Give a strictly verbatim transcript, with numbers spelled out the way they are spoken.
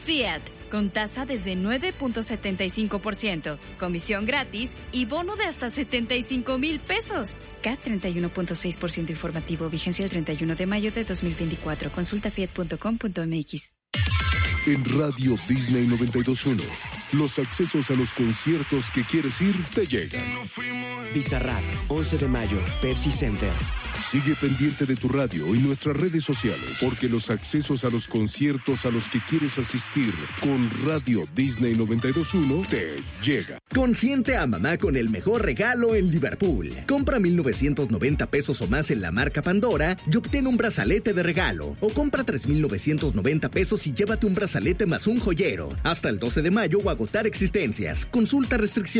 Fiat, con tasa desde nueve punto setenta y cinco por ciento, comisión gratis y bono de hasta setenta y cinco mil pesos. C A T treinta y uno punto seis por ciento informativo, vigencia el treinta y uno de mayo de dos mil veinticuatro. Consulta fiat punto com punto m x. En Radio Disney noventa y dos punto uno, los accesos a los conciertos que quieres ir te llegan. Bizarrap, once de mayo, Pepsi Center. Sigue pendiente de tu radio y nuestras redes sociales, porque los accesos a los conciertos a los que quieres asistir con Radio Disney noventa y dos punto uno te llega. Consiente a mamá con el mejor regalo en Liverpool. Compra mil novecientos noventa pesos o más en la marca Pandora y obtén un brazalete de regalo. O compra tres mil novecientos noventa pesos y llévate un brazalete más un joyero. Hasta el doce de mayo o agotar existencias. Consulta restricciones.